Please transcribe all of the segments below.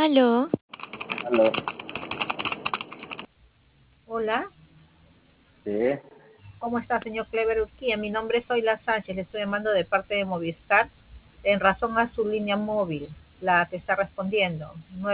Aló, Aló, Hola, sí, ¿cómo está, señor Clever Urquía? Mi nombre es Zoila Sánchez, le estoy llamando de parte de Movistar en razón a su línea móvil, la que está respondiendo,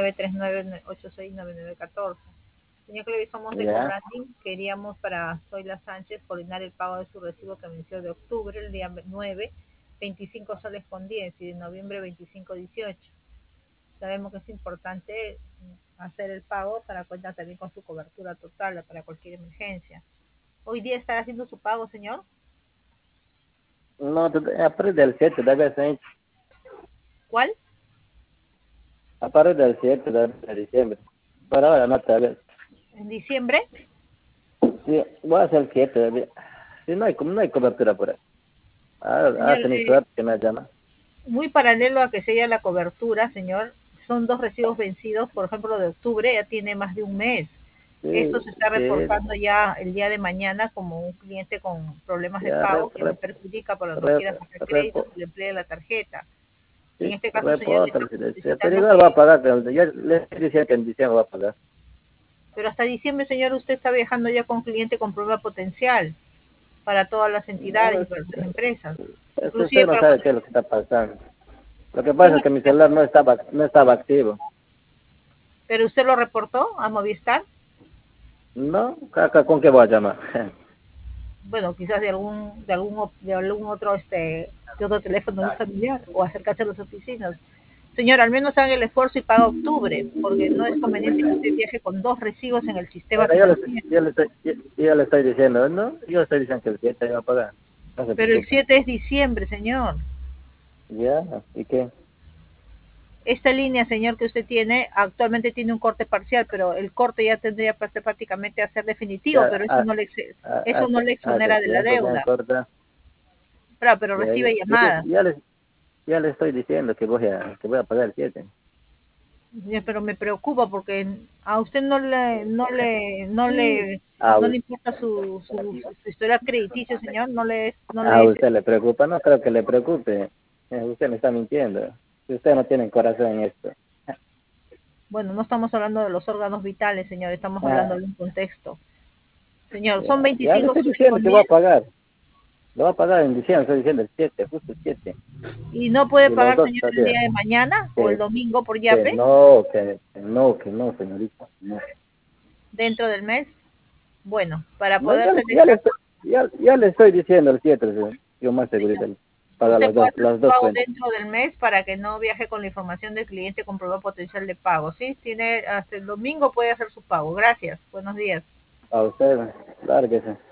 939-869914. Señor Clever, somos de ya, Cobranding, queríamos para Zoila Sánchez coordinar el pago de su recibo que venció de octubre, el día 9, 25 soles con 10 y de noviembre 25,18. Sabemos que es importante hacer el pago para cuenta también con su cobertura total para cualquier emergencia. Hoy día estará haciendo su pago, señor. no, a partir del 7 debe ser, ¿Cuál? a partir del 7 de diciembre, pero ahora no tal vez, ¿En diciembre? sí, voy a hacer el 7, sí, no hay cobertura por ahí, Señor, ha tenido suerte que me llama, muy paralelo a que sea la cobertura, señor, son dos recibos vencidos, por ejemplo, de octubre, ya tiene más de un mes. Esto sí, se está sí, reportando ya el día de mañana como un cliente con problemas de ya, pago que le perjudica para no rep, quiera sacar crédito, repo, se le emplea la tarjeta. En sí, este caso, señor, le reporta estamos el 7, pero solicitando igual va a que, pagar, ya le decía que en diciembre va a pagar, pero hasta diciembre, señor, usted está viajando ya con cliente con prueba potencial para todas las no, entidades y para las empresas, es que inclusive usted no para sabe cuando qué es lo que está pasando, lo que usted pasa no es que mi celular no estaba activo, pero usted lo reportó a Movistar, no, acá, ¿con qué voy a llamar? bueno, quizás de algún otro de otro teléfono de un familiar o acercarse a las oficinas. Señor, al menos haga el esfuerzo y paga octubre, porque no es conveniente que usted viaje con dos recibos en el sistema Bueno, yo le, financiero. yo le estoy, yo le estoy diciendo, ¿no? Yo le estoy diciendo que el 7 va a pagar. No se Pero el preocupe. 7 es diciembre, señor. ¿Ya? ¿Y qué? Esta línea, señor, que usted tiene, actualmente tiene un corte parcial, pero el corte ya tendría prácticamente a ser definitivo, Ya pero eso no le, eso no le hace exonera de la tiempo que me deuda. corta. Claro, pero Ya, recibe yo llamadas. ya le estoy diciendo que voy a pagar el 7. Pero me preocupa porque a usted A, no le us- importa su historial crediticio, señor, no a le es, usted le preocupa, no creo que le preocupe. Usted me está mintiendo. Si usted no tiene corazón en esto. bueno, no estamos hablando de los órganos vitales, señor, estamos hablando Ah, de un contexto. Señor, son ya le 25 estoy soles diciendo con que voy a 10 pagar. Lo va a pagar en diciembre, estoy diciendo el 7, justo el 7. y no puede Y los pagar, dos señor, el también. día de mañana o el Que, domingo por que Yape no, que no, señorita. No. dentro del mes. Bueno, para No, poder ya, hacer ya le esta, estoy, ya le estoy diciendo el 7, yo más señor, seguridad. Para usted puede hacer las su dos pago cuentas. dentro del mes para que no viaje con la información del cliente con prueba potencial de pago, ¿sí? Tiene hasta el domingo puede hacer su pago. Gracias. Buenos días. A usted, lárguese.